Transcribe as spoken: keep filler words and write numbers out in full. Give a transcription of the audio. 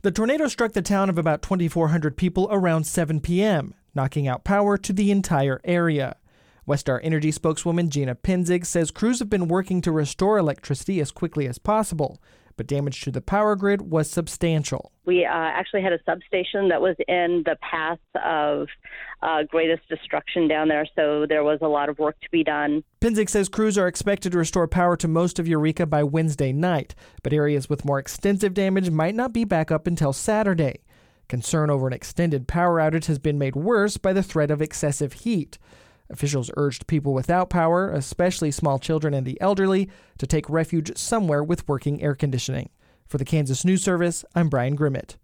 The tornado struck the town of about twenty-four hundred people around seven p.m., knocking out power to the entire area. Westar Energy spokeswoman Gina Pinzig says crews have been working to restore electricity as quickly as possible, but damage to the power grid was substantial. We uh, actually had a substation that was in the path of uh, greatest destruction down there, so there was a lot of work to be done. Pinzig says crews are expected to restore power to most of Eureka by Wednesday night, but areas with more extensive damage might not be back up until Saturday. Concern over an extended power outage has been made worse by the threat of excessive heat. Officials urged people without power, especially small children and the elderly, to take refuge somewhere with working air conditioning. For the Kansas News Service, I'm Brian Grimmett.